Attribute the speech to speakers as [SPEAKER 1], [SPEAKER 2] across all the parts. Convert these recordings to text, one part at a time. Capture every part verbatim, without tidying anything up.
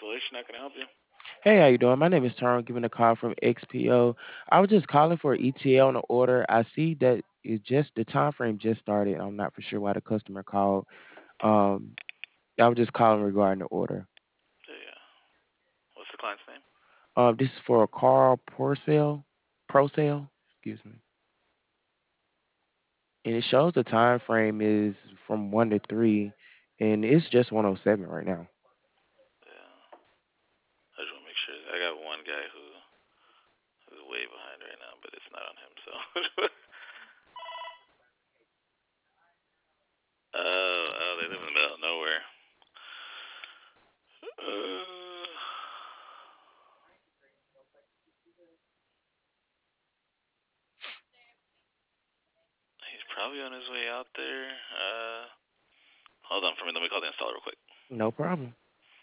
[SPEAKER 1] Installation, I can help you.
[SPEAKER 2] Hey, how you doing? My name is Tyrone, giving a call from X P O. I was just calling for E T L on the order. I see that it just the time frame just started. I'm not for sure why the customer called. Um, I was just calling regarding the order.
[SPEAKER 1] Yeah. What's the client's name?
[SPEAKER 2] Um, this is for a car pro sale, pro sale. Excuse me. And it shows the time frame is from one to three, and it's just one oh seven right now.
[SPEAKER 1] Yeah. I just want to make sure. I got one guy who who's way behind right now, but it's not on him. So. Oh, oh, they live in the middle of nowhere. Uh, he's probably on his way out there. Uh, hold on for me. Let me call the installer real quick.
[SPEAKER 2] No problem.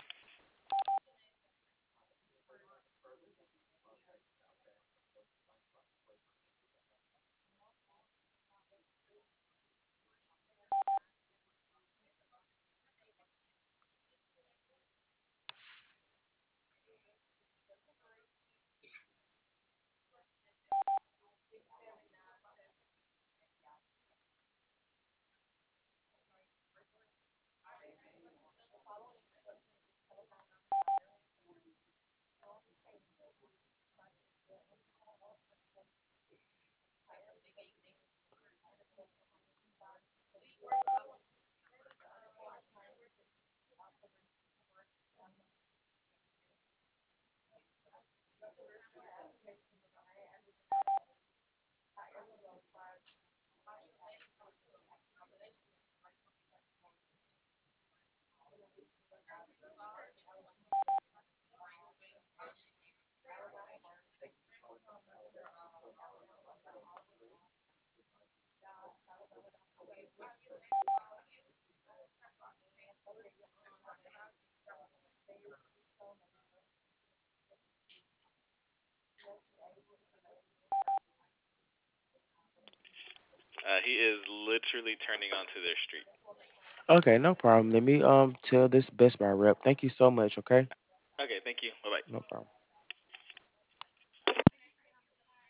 [SPEAKER 1] Uh, he is literally turning onto their street.
[SPEAKER 2] Okay, no problem. Let me um tell this Best Buy rep. Thank you so much. Okay,
[SPEAKER 1] Okay, thank you. Bye bye.
[SPEAKER 2] no problem.